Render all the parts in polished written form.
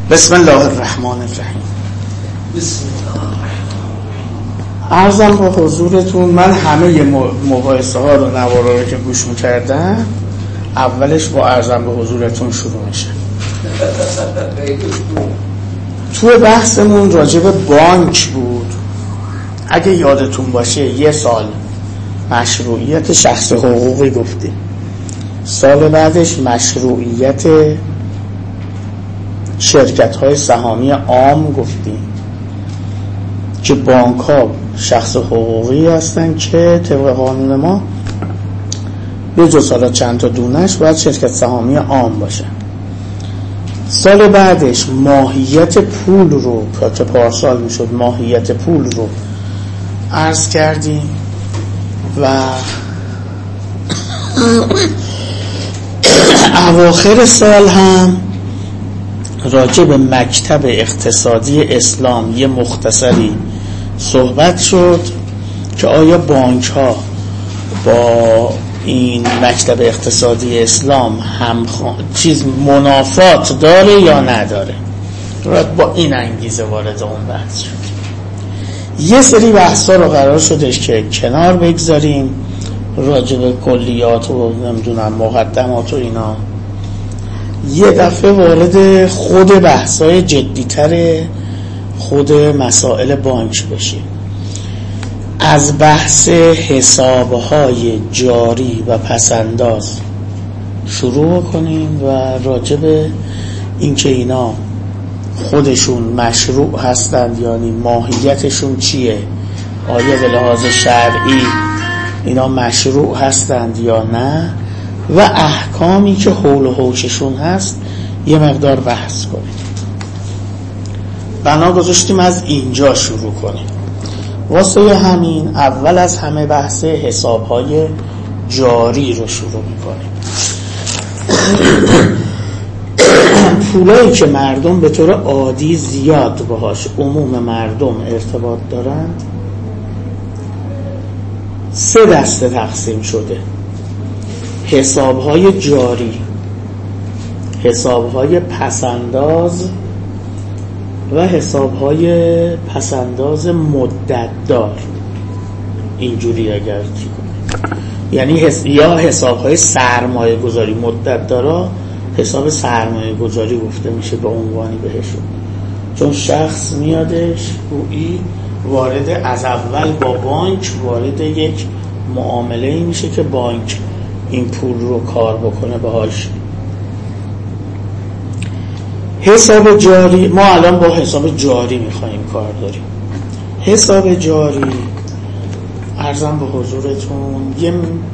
بسم الله الرحمن الرحیم. بسم الله. عرضم به حضورتون، من همه مباحثه ها رو نوارا رو که گوش میکردم اولش با عرضم به حضورتون شروع میشه. تو بحثمون راجع به بانک بود. اگه یادتون باشه یه سال مشروعیت شخص حقوقی گفتیم، سال بعدش مشروعیت شرکت‌های سهامی عام گفتیم که بانک‌ها شخص حقوقی هستن که طبق قانون ما به جز حالا چند تا دونش باید شرکت سهامی عام باشه. سال بعدش ماهیت پول رو که پارسال میشد ماهیت پول رو عرض کردیم و اواخر سال هم راجع به مکتب اقتصادی اسلام یه مختصری صحبت شد که آیا بانک ها با این مکتب اقتصادی اسلام هم چیز منافات داره یا نداره. با این انگیزه وارد اون بحث شد. یه سری بحثا رو قرار شدش که کنار بگذاریم، راجع به کلیات و نمیدونم مقدمات و اینا، یه دفعه وارد خود بحثای جدیتر خود مسائل بانک بشیم. از بحث حسابهای جاری و پسنداز شروع کنیم و راجع به اینکه اینا خودشون مشروع هستند، یعنی ماهیتشون چیه، آیا به لحاظ شرعی اینا مشروع هستند یا نه، و احکامی که حول و حوششون هست یه مقدار بحث کنیم. بنا گذاشتیم از اینجا شروع کنیم. واسه همین اول از همه بحث حسابهای جاری رو شروع میکنیم. پولایی که مردم به طور عادی زیاد باهاش عموم مردم ارتباط دارند 3 دسته تقسیم شده: حسابهای جاری، حسابهای پسنداز و حسابهای پسنداز مدتدار. اینجوری اگر یعنی یا حسابهای سرمایه گذاری. مدتدارا حساب سرمایه گذاری گفته میشه به عنوانی بهشون، چون شخص میادش گویی وارد از اول با بانک وارد یک معامله میشه که بانک این پول رو کار بکنه باهاش. حساب جاری، ما الان با حساب جاری میخوایم کار داریم. حساب جاری عرضم به حضورتون یه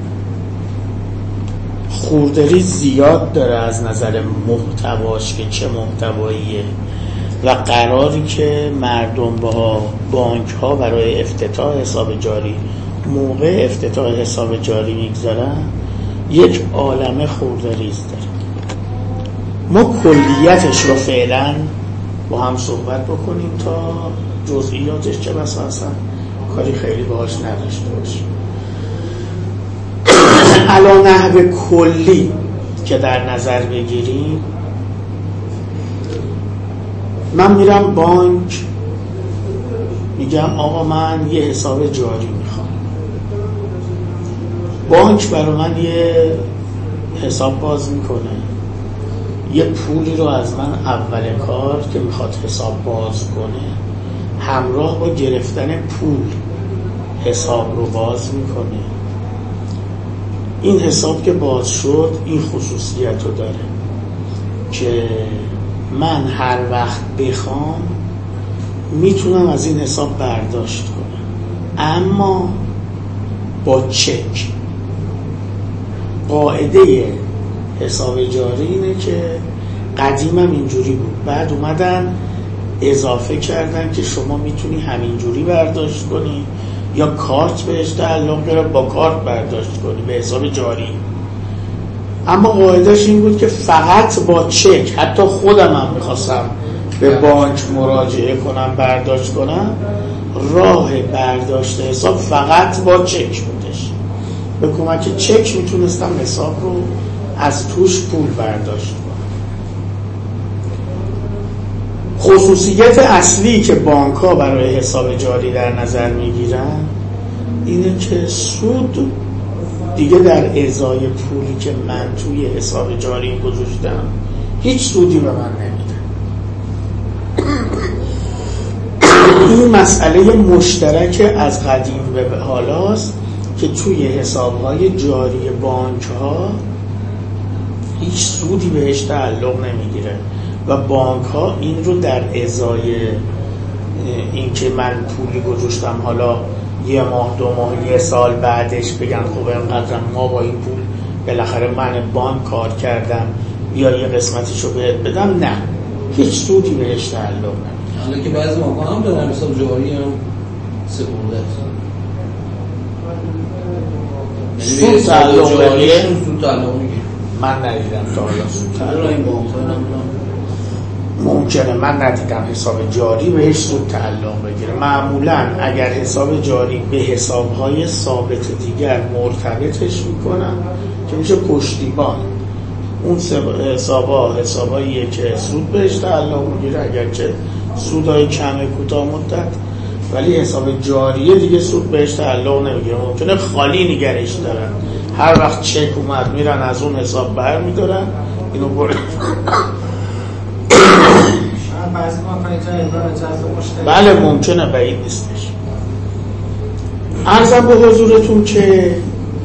خوردری زیاد داره از نظر محتواش که چه محتواییه و قراری که مردم با بانک ها برای افتتاح حساب جاری موقع افتتاح حساب جاری میگذارن یک عالمه خوردریز داره. ما کلیتش رو فعلا با هم صحبت بکنیم تا جزئیاتش چه بسا اصلا کاری خیلی باهاش نداشته باشیم. علا نحو کلی که در نظر بگیریم، من میرم بانک میگم آقا من یه حساب جاری میخوام. بانک برای من یه حساب باز میکنه، یه پولی رو از من اول کار که میخواد حساب باز کنه همراه با گرفتن پول حساب رو باز میکنه. این حساب که باز شد این خصوصیت رو داره که من هر وقت بخوام میتونم از این حساب برداشت کنم، اما با چک. قاعده حساب جاری اینه که قدیم هم اینجوری بود، بعد اومدن اضافه کردن که شما میتونی همینجوری برداشت کنی یا کارت بهش تعلق داره با کارت برداشت کنی به حساب جاری. اما قاعدهش این بود که فقط با چک. حتی خودم هم میخواستم به بانک مراجعه کنم برداشت کنم، راه برداشت حساب فقط با چک بودش. به کمک چک میتونستم حساب رو از توش پول برداشت کنم. خصوصیت اصلی که بانک ها برای حساب جاری در نظر میگیرن اینه که سود دیگه در ازای پولی که من توی حساب جاری گذاشتم هیچ سودی به من نمیده. این مسئله مشترک از قدیم به حالاست که توی حساب‌های جاری بانک‌ها هیچ سودی بهش تعلق نمیگیره و بانک‌ها این رو در ازای این که من پولی گذاشتم حالا یه ماه 2 ماه 1 سال بعدش بگن خب اینقدر ما با این پول بالاخره من بانک کار کردم یا یه قسمتشو بهت بدم، نه، هیچ سودی بهش تعلق نمیگیره. حالا که بعضی بانک‌ها هم دارن حساب جاری هم سپرده سود تعلق بگیره، سود تعلق میگیره. من ندیدم تا حالا سود تعلق این بانک‌ها ممکنه من ندیدم حساب جاری بهش سود تعلق بگیره. معمولا اگر حساب جاری به حسابهای ثابت دیگر مرتبطش میکنن که میشه پشتیبان، اون حساباییه که سود بهش تعلق میگیره اگرچه سودهای کم کوتاه مدت، ولی حساب جاریه دیگه سود بهش تعلق نمیگیره. ممکنه خالی نگرش دارن، هر وقت چک اومد میرن از اون حساب بر میدارن اینو برد. بله ممکنه، بعید نیستش. عرضم به حضورتون که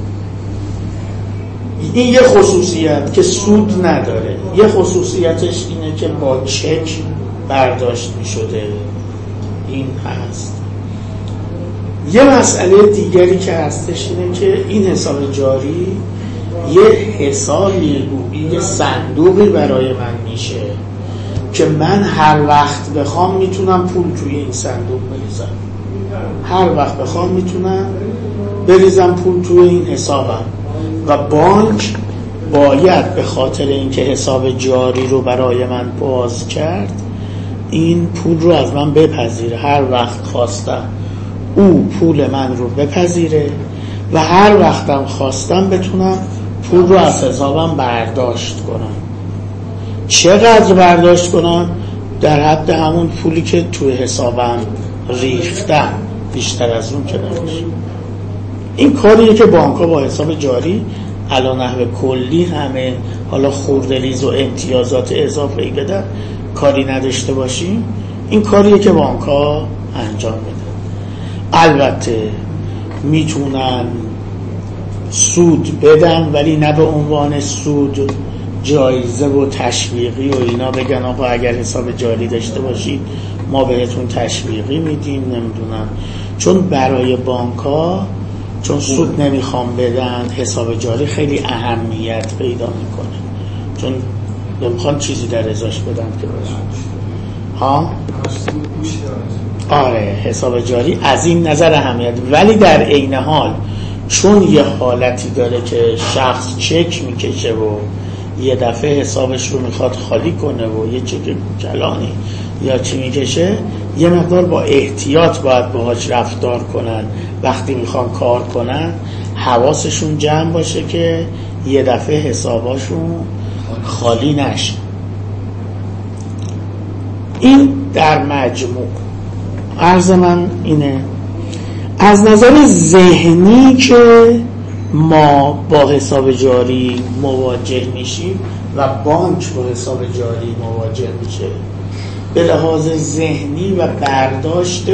این یه خصوصیت که سود نداره، یه خصوصیتش اینه که با چک برداشت می شده، این هست. یه مسئله دیگری که هستش اینه که این حساب جاری یه حسابی، یه صندوقی برای من میشه که من هر وقت بخوام میتونم پول توی این صندوق بریزم، هر وقت بخوام میتونم بریزم پول توی این حسابم و بانک باید به خاطر اینکه حساب جاری رو برای من باز کرد این پول رو از من بپذیره، هر وقت خواستم او پول من رو بپذیره و هر وقتم خواستم بتونم پول رو از حسابم برداشت کنم. چقدر برداشت کنم؟ در حد همون پولی که توی حسابم ریختم، بیشتر از اون که نمیشه. این کاریه که بانک‌ها با حساب جاری علی نحو کلی همه حالا خورده‌ریز و امتیازات اضافه‌ای بدن کاری نداشته باشیم، این کاریه که بانک‌ها انجام بدن. البته میتونن سود بدن ولی نه به عنوان سود جایزه و تشویقی و اینا، بگن آقا اگر حساب جاری داشته باشید ما بهتون تشویقی میدیم، نمیدونم، چون برای بانک‌ها چون سود نمیخوام بدن حساب جاری خیلی اهمیت پیدا میکنه، چون نمیخوان چیزی در ازاش بدن که بدن. ها؟ آره، حساب جاری از این نظر اهمیت، ولی در عین حال چون یه حالتی داره که شخص چک میکشه و یه دفعه حسابش رو میخواد خالی کنه و یه چک کلانی یا چی میکشه، یه مقدار با احتیاط باید باهاش رفتار کنن. وقتی میخوان کار کنن حواسشون جمع باشه که یه دفعه حساباشون خالی نشه. این در مجموع عرض من اینه. از نظر ذهنی که ما با حساب جاری مواجه میشیم و بانک با حساب جاری مواجه میشه، به لحاظ ذهنی و برداشت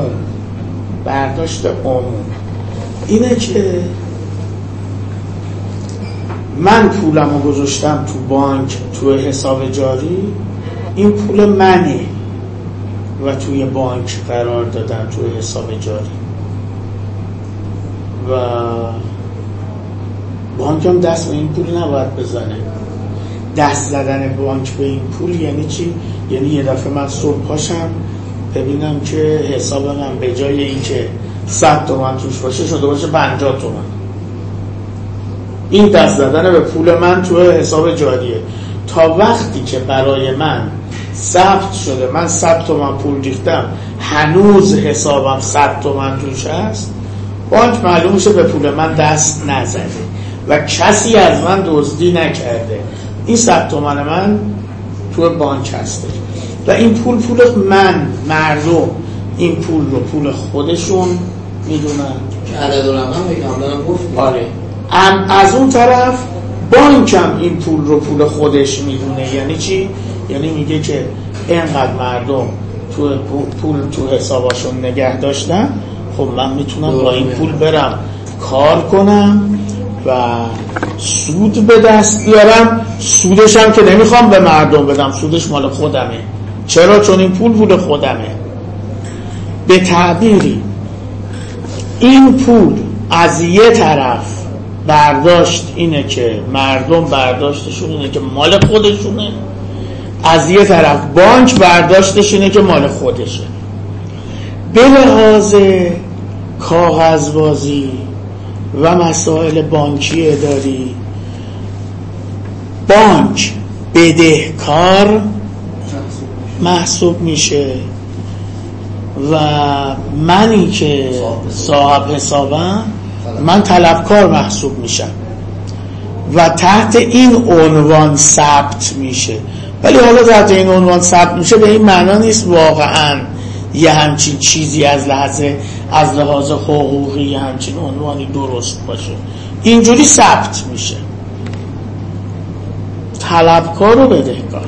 عموم اینه که من پولمو گذاشتم تو بانک تو حساب جاری، این پول منه و توی بانک قرار دادم توی حساب جاری و بانک هم دست به این پول نباید بزنه. دست زدن بانک به این پول یعنی چی؟ یعنی یه دفعه من صبح پاشم ببینم که حساب من به جای این که 100 تومن توش باشه شده باشه 50 تومن. این دست زدن به پول من توی حساب جاریه. تا وقتی که برای من ثبت شده من 100 تومن پول ریختم هنوز حسابم 100 تومن توش هست، بانک معلوم شه به پول من دست نزده و کسی از من دزدی نکرده، این 100 تومن من توی بانک هسته. و این پول مردم این پول رو پول خودشون میدونن که عدد و رقم کاملا گفتیم. آره. از اون طرف بانک هم این پول رو پول خودش میدونه. یعنی چی؟ یعنی میگه که اینقدر مردم پول تو حساباشون نگه داشتن، خب من میتونم با این پول برم کار کنم و سود به دست بیارم. سودش هم که نمیخوام به مردم بدم، سودش مال خودمه. چرا؟ چون این پول خودمه. به تعبیری این پول از یه طرف برداشت اینه که مردم برداشتشون اینه که مال خودشونه، از یه طرف بانک برداشتش اینه که مال خودشه. به لحاظ کاغذبازی و مسائل بانکی اداری، بانک بدهکار محسوب میشه و منی که صاحب حسابم من طلبکار محسوب میشم و تحت این عنوان ثبت میشه. ولی حالا تحت این عنوان ثبت میشه به این معنا نیست واقعا یه همچین چیزی از لحاظ حقوقی همچین عنوانی درست باشه. اینجوری ثبت میشه طلبکار و بدهکار.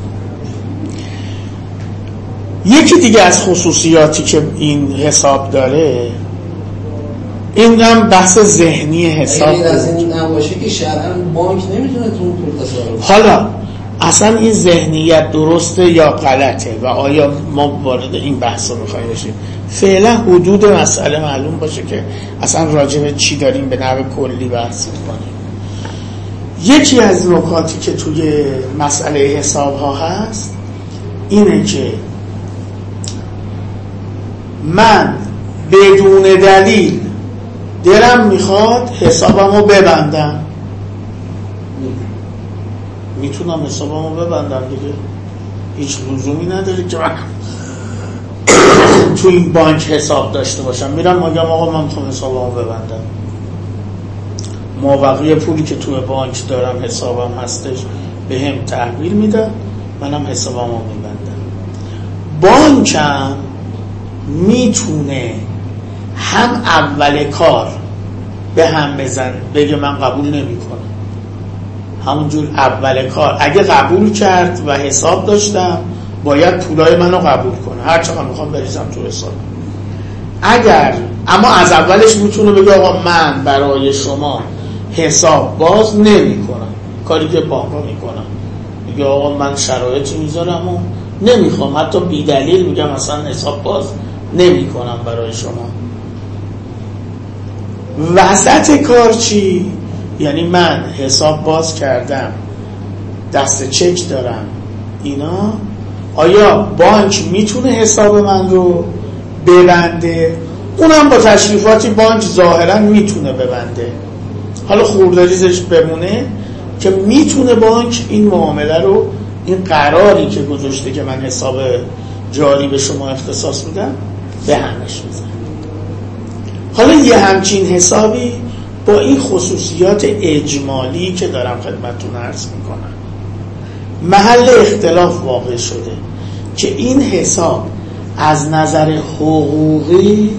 یکی دیگه از خصوصیاتی که این حساب داره، این هم بحث ذهنی حساب. اگه از این نباشه که شرعاً بانک نمیتونه تو اون پول تصرف. حالا اصلا این ذهنیت درسته یا غلطه و آیا ما وارد این بحث رو میخوایم بشیم؟ فعلا حدود مسئله معلوم باشه که اصلا راجع به چی داریم به نحو کلی بحث میکنیم. یکی از نکاتی که توی مسئله حساب ها هست اینه که من بدون دلیل دلم میخواد حسابمو ببندم، میتونم حسابمو ببندم دیگه، هیچ لزومی نداره که من تو این بانک حساب داشته باشم. میرم میگم آقا من میخوام حسابمو ببندم، مابقی پولی که توی بانک دارم حسابم هستش به هم تحویل میدم، منم حسابمو میبندم. بانکم میتونه هم اول کار به هم بزن بگه من قبول نمی کنم، همونجور اول کار اگه قبول کرد و حساب داشتم باید پولای منو قبول کنه، هر چقدر میخوام بریزم تو حساب. اگر اما از اولش میتونه بگه آقا من برای شما حساب باز نمی کنم، کاری که بانک‌ها میکنم، میگه آقا من شرایطی میذارم و نمیخوام، حتی بی دلیل میگم مثلا حساب باز نمی کنم برای شما. وسط کار چی؟ یعنی من حساب باز کردم، دست چک دارم اینا، آیا بانک میتونه حساب من رو ببنده؟ اونم با تشریفاتی بانک ظاهرا میتونه ببنده، حالا خوردریزش بمونه که میتونه بانک این معامله رو، این قراری که گذاشته که من حساب جاری به شما اختصاص میدم به همش میزن. حالا یه همچین حسابی با این خصوصیات اجمالی که دارم خدمتتون عرض میکنم محل اختلاف واقع شده که این حساب از نظر حقوقی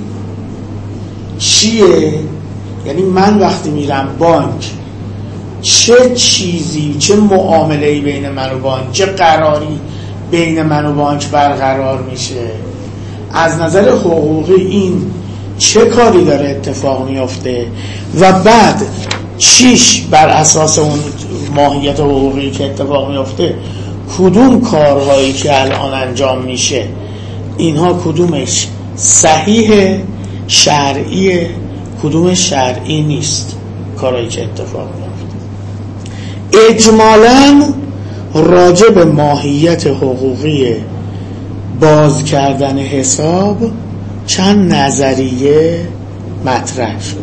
چیه؟ یعنی من وقتی میرم بانک چه چیزی، چه معامله‌ای بین من و بانک، چه قراری بین من و بانک برقرار میشه، از نظر حقوقی این چه کاری داره اتفاق میفته و بعد چیش بر اساس اون ماهیت حقوقی که اتفاق میفته کدوم کارهایی که الان انجام میشه اینها کدومش صحیح شرعیه، کدومش شرعی نیست کارهایی که اتفاق میفته. اجمالاً راجع به ماهیت حقوقی باز کردن حساب چند نظریه مطرح شده.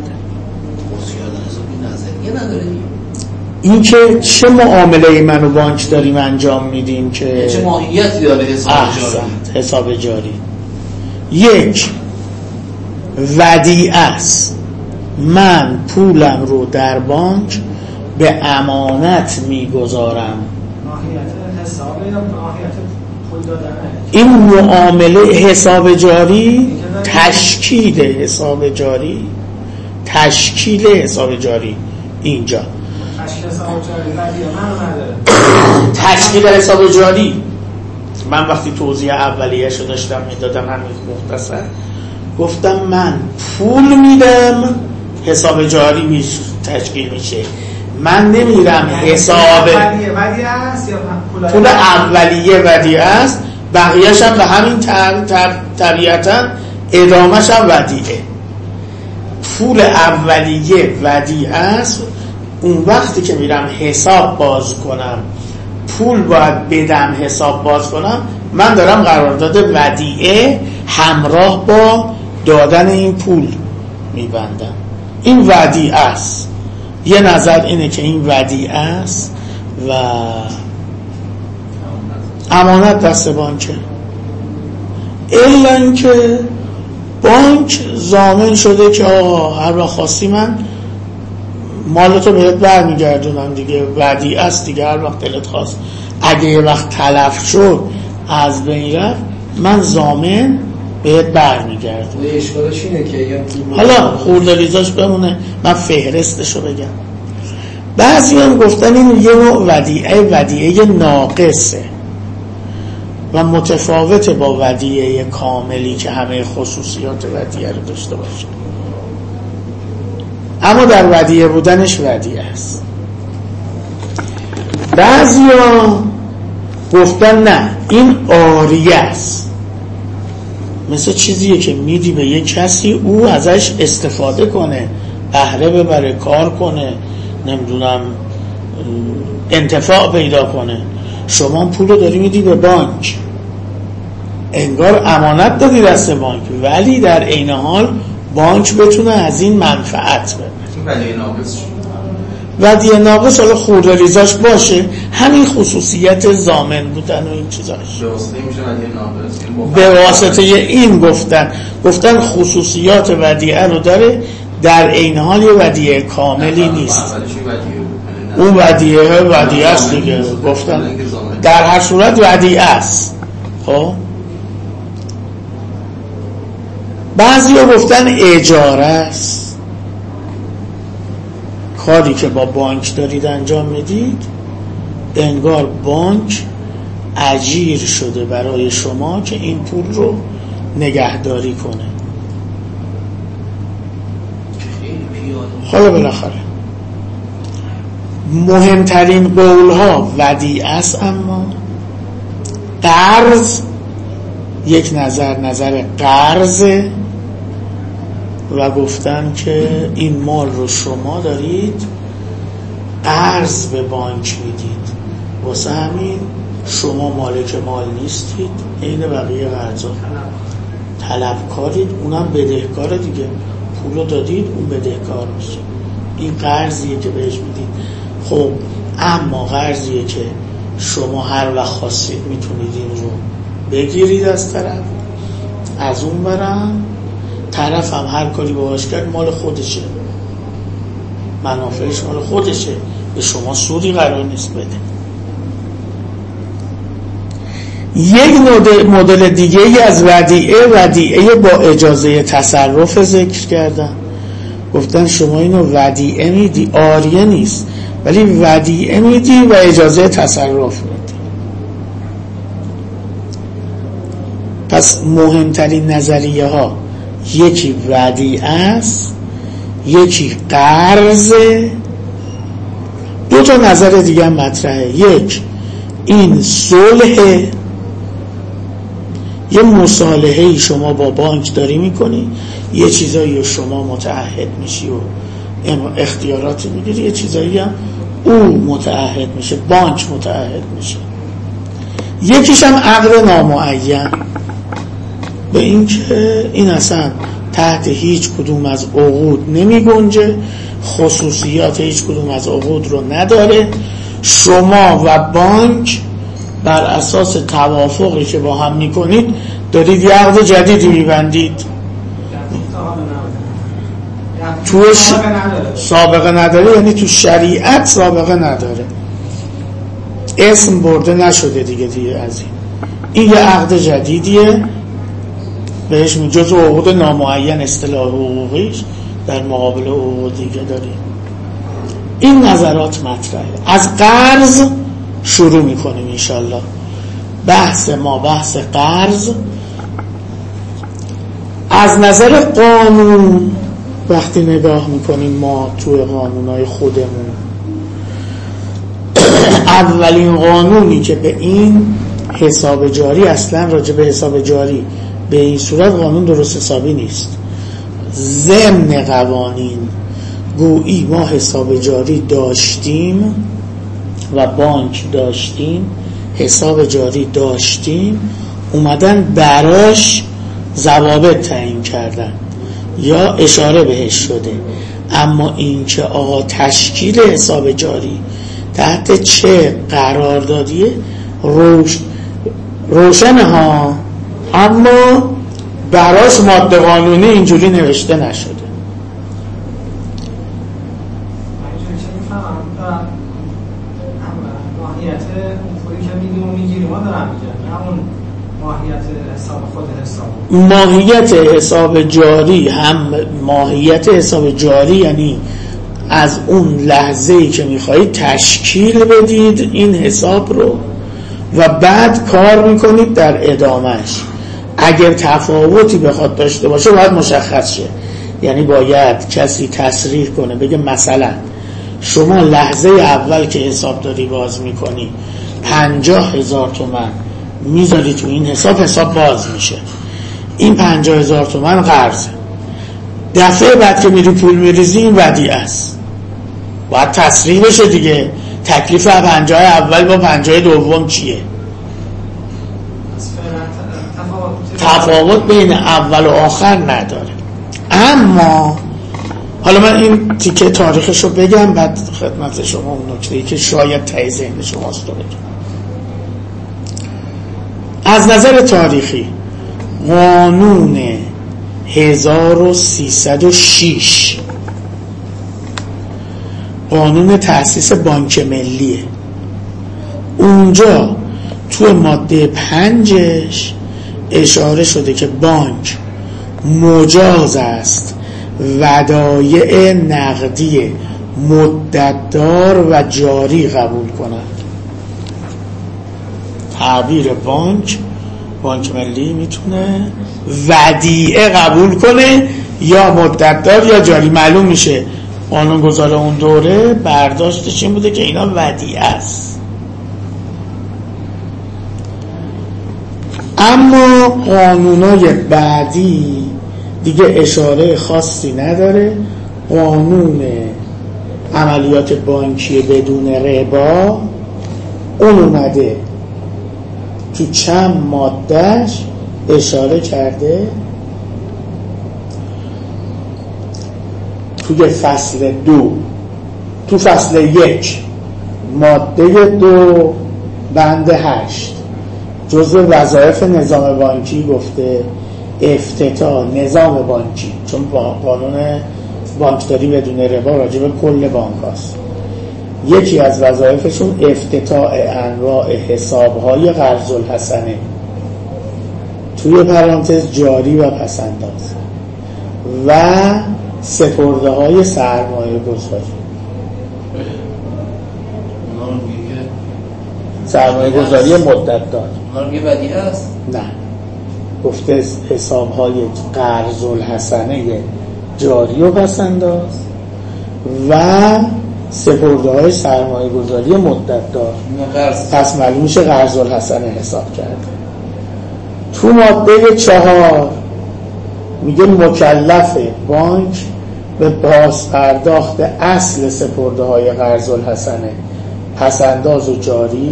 این که چه معامله من و بانک داریم انجام میدیم که چه ماهیتی داره حساب جاری. یک، ودیعه است، من پولم رو در بانک به امانت میگذارم. ماهیت حساب یا ماهیت این معامله حساب جاری، تشکیل حساب جاری، تشکیل حساب جاری اینجا تشکیل حساب جاری. من وقتی توضیح اولیه‌شو داشتم میدادم همین مختصر گفتم من پول میدم حساب جاری تشکیل میشه، من نمیرم حساب پول اولیه ودیعه است، بقیه‌ش هم به همین طبیعتا ادامه‌ش هم ودیعه. پول اولیه ودیعه است، اون وقتی که میرم حساب باز کنم پول باید بدم حساب باز کنم، من دارم قرارداد ودیعه همراه با دادن این پول میبندم. این ودیعه است. یه نظر اینه که این ودیعه است و امانت دست بانکه، الا اینکه بانک ضامن شده که آقا هر وقت خواستی من مالتو بهت برمیگردونم دیگه، ودیعه است دیگه، هر وقت دلت خواست اگه یه وقت تلف شد از بین رفت من ضامن بهت برمیگردونم. اشکالش اینه که حالا خورداریزاش بمونه، من فهرستشو بگم. بعضی هم گفتن این یه نوع ودیعه ناقصه و متفاوته با ودیعه کاملی که همه خصوصیات ودیعه رو داشته باشه، اما در ودیعه بودنش ودیعه است. بعضی ها گفتن نه این عاریه است، مثل چیزیه که میدی به یک کسی او ازش استفاده کنه، بهره ببره، کار کنه، نمیدونم انتفاع پیدا کنه. شما پول رو داری میدی به بانک، انگار امانت دادی دست بانک، ولی در عین حال بانک بتونه از این منفعت ببره. ودیعه ناقص حالا خورداریزاش باشه، همین خصوصیت ضامن بودن و این چیزاش به واسطه این گفتن خصوصیات ودیعه رو داره، در عین حال یه ودیعه کاملی نیست. اون ودیعه است دیگه، گفتن در هر صورت ودیعه است. خب بعضی ها گفتن اجاره است، کاری که با بانک دارید انجام میدید انگار بانک اجیر شده برای شما که این پول رو نگهداری کنه. حالا بالاخره مهمترین قولها ودیعه است، اما قرض یک نظر قرضه و گفتن که این مال رو شما دارید قرض به بانک میدید، واسه همین شما مالک مال نیستید، این بقیه قرضا طلبکارید، اونم بدهکار دیگه، پولو دادید اون بدهکار میشه. این قرضیه که بهش میدید. خب اما قرضیه که شما هر وقت خواستید میتونید این رو بگیرید از طرف، از اون برم طرف هم هر کاری باهاش کرد مال خودشه، منافعش مال خودشه، به شما سودی قرار نیست بده. یک مدل دیگه ای از ودیعه با اجازه تصرف ذکر کردن. گفتن شما اینو ودیعه میدی، عاریه نیست، ولی ودیعه میدی و اجازه تصرف میدی. پس مهمترین نظریه ها یکی ودیعه است، یکی قرض. دو تا نظر دیگه هم مطرحه. یک این صلح، یه مصالحه‌ای شما با بانک داری میکنی، یه چیزایی شما متعهد میشی و اختیاراتی میگیری، یه چیزایی هم او متعهد میشه، بانک متعهد میشه. یکیش هم عقد نامعین، به این که این اصلا تحت هیچ کدوم از عقود نمی گنجه، خصوصیات هیچ کدوم از عقود رو نداره، شما و بانک بر اساس توافقی که با هم میکنید دارید یه عقد جدیدی میبندید. تو سابقه نداره، یعنی تو شریعت سابقه نداره، اسم برده نشده دیگه از این یه عقد جدیدیه، بهش جزء عقود نامعین اصطلاح حقوقیش، در مقابل حقوق دیگه داریم. این نظرات مطرحه. از قرض شروع میکنیم انشالله. بحث قرض از نظر قانون. وقتی نگاه میکنیم ما توی قانونهای خودمون، اولین قانونی که به این حساب جاری، اصلا راجع به حساب جاری به این صورت قانون درست حسابی نیست، ضمن قوانین گویی ما حساب جاری داشتیم و بانک داشتیم، حساب جاری داشتیم، اومدن براش ضوابط تعیین کردن یا اشاره بهش شده. اما این که آقا تشکیل حساب جاری تحت چه قراردادیه روشنه ها، اما براش ماده قانونی اینجوری نوشته نشده. ماهیت اون پولی که میدیم و میگیریم ما دارم میگم، همون ماهیت حساب خود حساب. ماهیت حساب جاری هم ماهیت حساب جاری یعنی از اون لحظه‌ای که میخواهید تشکیل بدید این حساب رو و بعد کار میکنید در ادامهش. اگر تفاوتی بخواد داشته باشه باید مشخص شه، یعنی باید کسی تصریح کنه بگه مثلا شما لحظه اول که حسابداری باز میکنی 50,000 تومان میذاری تو این حساب باز میشه، این 50,000 تومان قرضه. دفعه بعد که میری پول میریزی این ودیعه است، باید تصریح بشه دیگه. تکلیف 50 اول با 50 دوم چیه؟ تفاوت بین اول و آخر نداره. اما حالا من این تیکه تاریخش رو بگم، بعد خدمت شما اون نکته‌ای که شاید ته ذهن شماست رو بگم. از نظر تاریخی قانون 1306 قانون تأسیس بانک ملیه. اونجا تو ماده 5 اشاره شده که بانک مجاز است ودایع نقدی مدتدار و جاری قبول کند. تعبیر بانک ملی میتونه ودیعه قبول کنه یا مدتدار یا جاری. معلوم میشه قانونگذار اون دوره برداشتش این بوده که اینا ودیعه است. اما قانونای بعدی دیگه اشاره خاصی نداره. قانون عملیات بانکی بدون ربا اون اومده تو چند مادهش اشاره کرده توی فصل 2، تو فصل 1 ماده 2 بند 8 جزء وظایف نظام بانکی گفته افتتاح نظام بانکی، چون قانون بانکداری بدون ربا راجع به کل بانک هست. یکی از وظایفشون افتتاح انواع حسابهای قرض الحسنه توی پرانتز جاری و پسنداز و سپرده های سرمایه گذاری. سرمایه گذاری مدت دار یه ودیعه است؟ نه، گفته حساب های قرض الحسنه جاری و پسنداز و سپرده های سرمایه گذاری مدت دار. پس معلوم میشه قرض الحسنه حساب کرده. تو ماده 4 میگه مکلف بانک به بازپرداخت اصل سپرده های قرض الحسنه پسنداز و جاری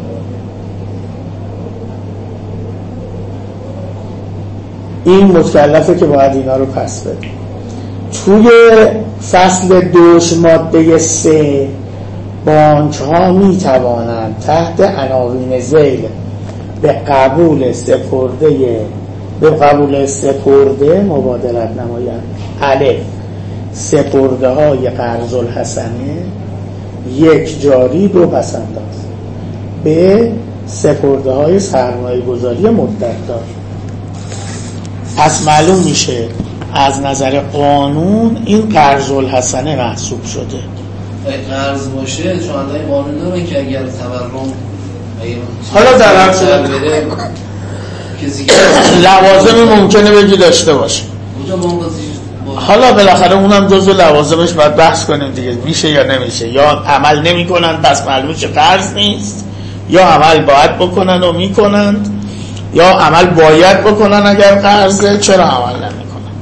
این مکلفه که باید اینا رو پس بده. توی فصل 2 ماده 3 بانک ها می توانند تحت عناوین ذیل به قبول سپرده مبادلت نمایند. الف سپرده های قرض الحسنه 1 جاری 2 پسنداز. ب سپرده های سرمایه گذاری مدت دار. پس معلوم میشه از نظر قانون این قرض الحسنه محسوب شده. قرض باشه چون اندای قانون داره که اگر تورم حالا در هر صورت لوازمی ممکنه بگی داشته باشه، حالا بالاخره اونم جزو لوازمش باید بحث کنیم دیگه، میشه یا نمیشه، یا عمل نمی کنن پس معلوم شه قرض نیست، یا عمل باید بکنن و میکنند، یا عمل باید بکنن اگر قرضه چرا عمل نمی کنن.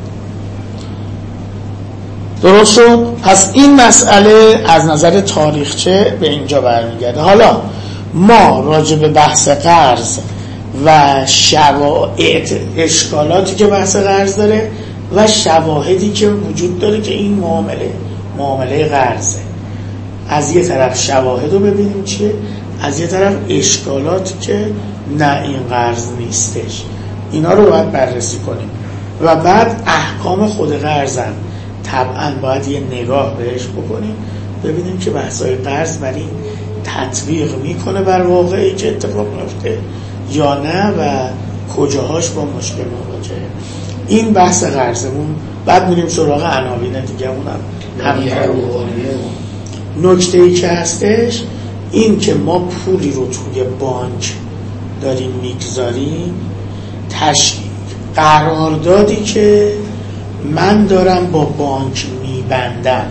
درست شد؟ پس این مسئله از نظر تاریخچه به اینجا برمیگرده. حالا ما راجع به بحث قرض و شرایط اشکالاتی که بحث قرض داره و شواهدی که وجود داره که این معامله قرضه، از یه طرف شواهد رو ببینیم چیه، از یه طرف اشکالاتی که نه این قرض نیستش، اینا رو باید بررسی کنیم و بعد احکام خود قرضن طبعا باید یه نگاه بهش بکنیم ببینیم که بحثای قرض بر این تطبیق میکنه بر واقعی که اتفاق میفته یا نه و کجاهاش با مشکل مواجهه. این بحث قرضمون. بعد میریم سراغ عناوین دیگه همین. نکته ای که هستش این که ما پولی رو توی بانک داریم میگذاریم، قراردادی که من دارم با بانک میبندم،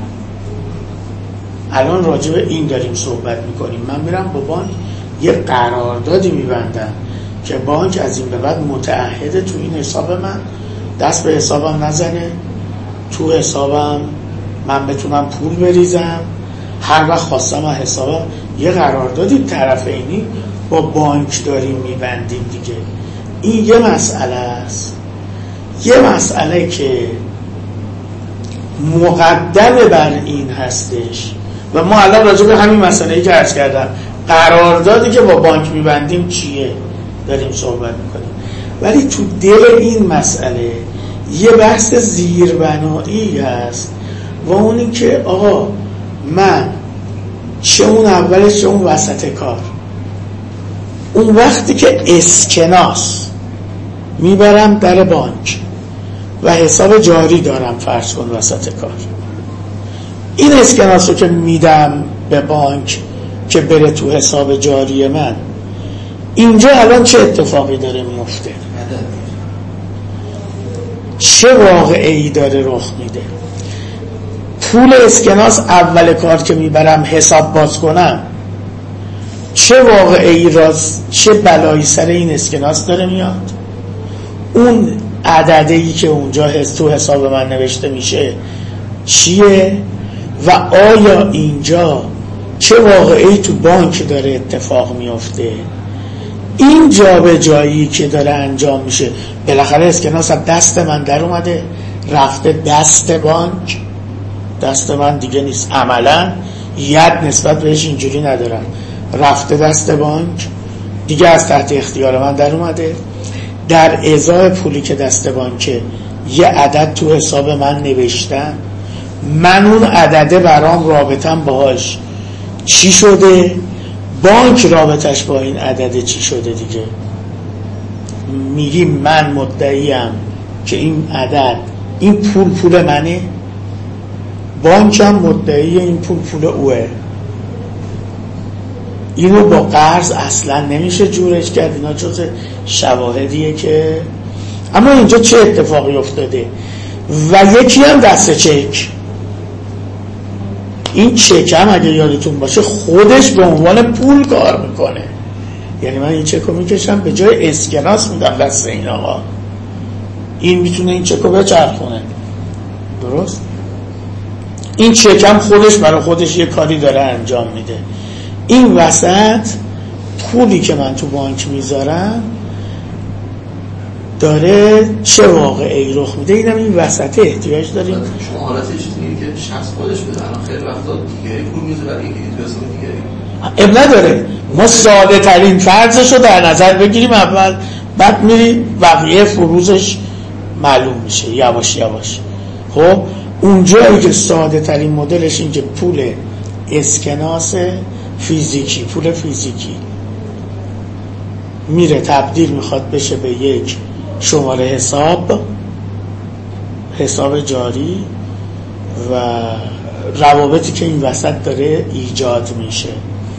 الان راجع به این داریم صحبت میکنیم. من میرم با بانک یه قراردادی میبندم که بانک از این به بعد متعهده تو این حساب من دست به حسابم نزنه، تو حسابم من بتونم پول بریزم هر وقت خواستم از حسابم. یه قراردادی طرفینی با بانک داریم میبندیم دیگه. این یه مسئله است. یه مسئله که مقدم بر این هستش و ما الان راجع به همین مسئله‌ای که عرض کردم، قراردادی که با بانک میبندیم چیه داریم صحبت میکنیم. ولی تو دل این مسئله یه بحث زیربنایی هست و اونی که آقا من چه اون اولش چه اون وسط کار، اون وقتی که اسکناس میبرم در بانک و حساب جاری دارم فرض کن وسط کار، این اسکناس رو که میدم به بانک که بره تو حساب جاری من، اینجا الان چه اتفاقی داره میفته؟ چه واقعی داره رخ میده؟ پول اسکناس اول کار که میبرم حساب باز کنم، چه واقعی چه بلایی سر این اسکناس داره میاد؟ اون عددی که اونجا تو حساب من نوشته میشه چیه؟ و آیا اینجا چه واقعی تو بانک داره اتفاق میفته؟ این جابجایی که داره انجام میشه، بالاخره اسکناس از دست من در اومده رفته دست بانک، دست من دیگه نیست، عملا ید نسبت بهش اینجوری ندارم، رفته دست بانک دیگه، از تحت اختیار من در اومده. در ازای پولی که دست بانکه یه عدد تو حساب من نوشتن، من اون عدده برام رابطم باهاش چی شده، بانک رابطش با این عدده چی شده دیگه. میگیم من مدعیم که این عدد این پول منه، بانکم مدعی این پول اوه. اینو با قرض اصلا نمیشه جورش کرد، اینا جز شواهدیه که. اما اینجا چه اتفاقی افتاده؟ و یکی هم دست چک، این چک هم اگه یادتون باشه خودش به عنوان پول کار میکنه، یعنی من این چک رو میکشم به جای اسکناس میدم دست این آقا، این میتونه این چک رو بچرخونه. درست؟ این چک هم خودش برای خودش یه کاری داره انجام میده. این وسط پولی که من تو بانک میذارم داره چه واقعی رخ میده، اینم این وسط احتیاج داریم. شما حالت چیزی که شخص خودش بده، الان خیلی وقتا دیگری پول میذاره یکی تو حساب دیگری. اب نداره، ما ساده ترین فرضش رو در نظر بگیریم اول، بعد میری بقیه فروزش معلوم میشه یواش یواش. خب اونجایی که ساده ترین مدلش این که پول اسکناس فیزیکی، پول فیزیکی میره تبدیل میخواد بشه به یک شماره حساب جاری و روابطی که این وسط داره ایجاد میشه.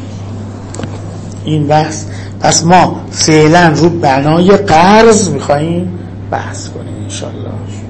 این بحث، پس ما فعلا رو بنای قرض میخواییم بحث کنیم انشالله.